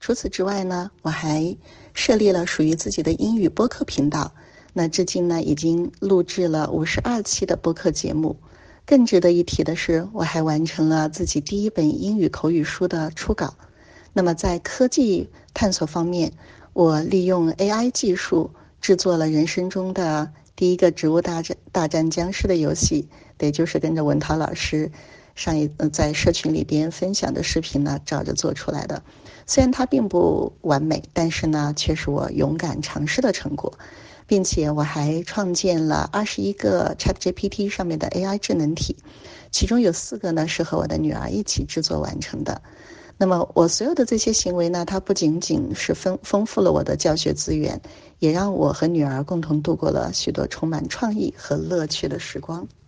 除此之外呢，我还设立了属于自己的英语播客频道。那至今呢，已经录制了52期的播客节目。更值得一提的是，我还完成了自己第一本英语口语书的初稿。那么在科技探索方面，我利用 AI 技术制作了人生中的第一个植物大战僵尸的游戏，也就是跟着文涛老师在社群里边分享的视频呢，照着做出来的。虽然它并不完美，但是呢，却是我勇敢尝试的成果。并且我还创建了21个 ChatGPT 上面的 AI 智能体，其中有4个呢是和我的女儿一起制作完成的。那么我所有的这些行为呢，它不仅仅是丰富了我的教学资源，也让我和女儿共同度过了许多充满创意和乐趣的时光。